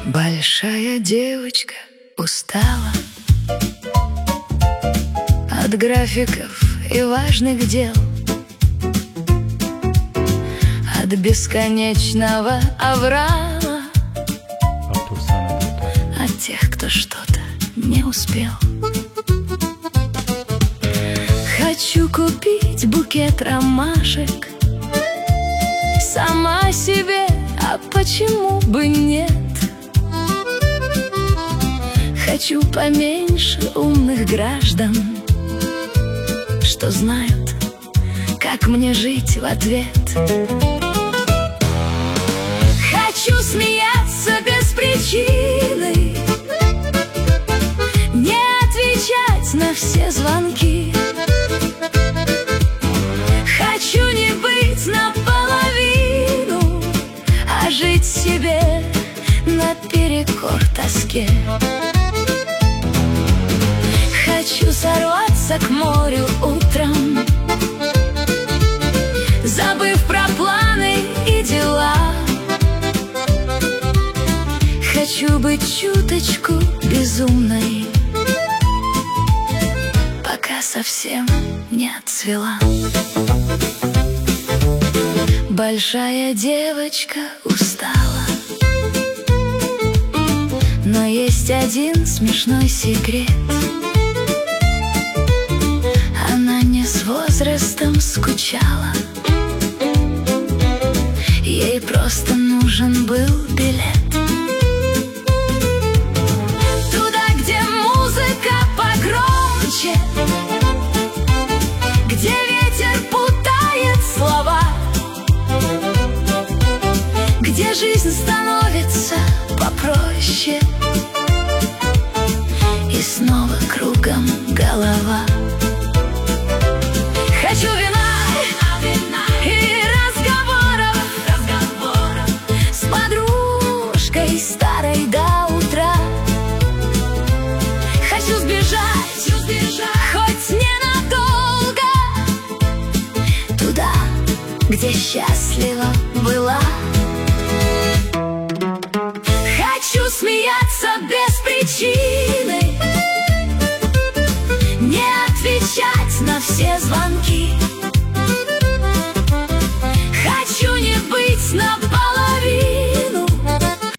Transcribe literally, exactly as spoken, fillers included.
Большая девочка устала от графиков и важных дел, от бесконечного аврала, от тех, кто что-то не успел. Хочу купить букет ромашек сама себе, а почему бы нет? Хочу поменьше умных граждан, что знают, как мне жить в ответ. Хочу смеяться без причины, не отвечать на все звонки. Хочу не быть наполовину, а жить себе наперекор тоске. Хочу сорваться к морю утром, забыв про планы и дела. Хочу быть чуточку безумной, пока совсем не отцвела. Большая девочка устала, но есть один смешной секрет. Она не с возрастом скучала, ей просто нужен был билет туда, где музыка погромче, где ветер путает слова, где жизнь становится попроще, и снова кругом голова. Хочу вина, вина и разговоров, разговоров с подружкой старой до утра. Хочу сбежать, хочу сбежать хоть ненадолго, туда, где счастлива была. Хочу смеяться без причины, не отвечать на все звонки.